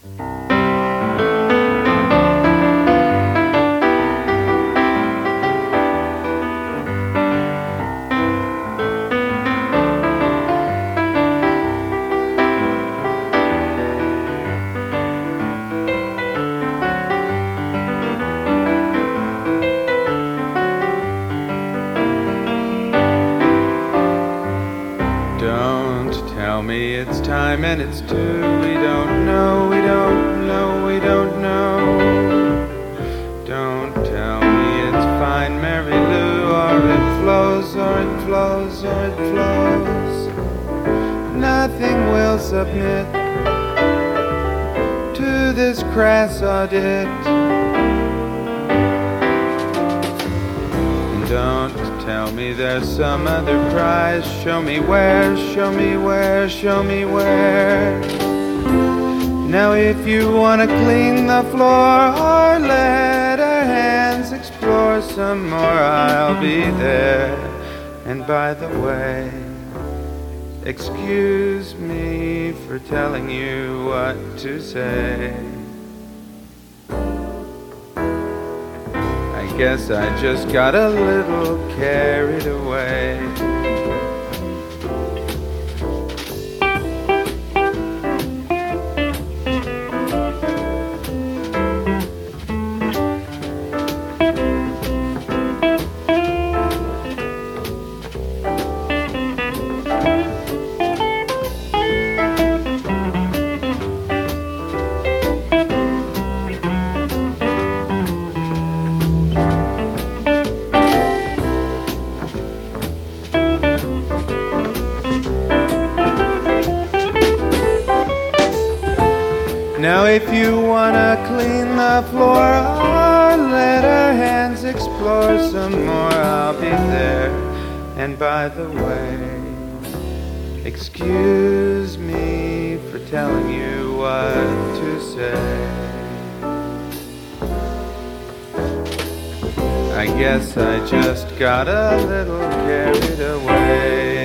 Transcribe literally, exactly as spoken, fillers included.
Tell me it's time and it's due. We don't know, we don't know, we don't know. Don't tell me it's fine, Mary Lou, or it flows, or it flows, or it flows. Nothing will submit to this crass audit. And don't tell me there's some other prize. Show me where, show me where, show me where. Now if you wanna clean the floor or let our hands explore some more, I'll be there. And by the way, excuse me for telling you what to say. I guess I just got a little carried away. Now if you wanna clean the floor or let our hands explore some more, I'll be there. And by the way, excuse me for telling you what to say. I guess I just got a little carried away.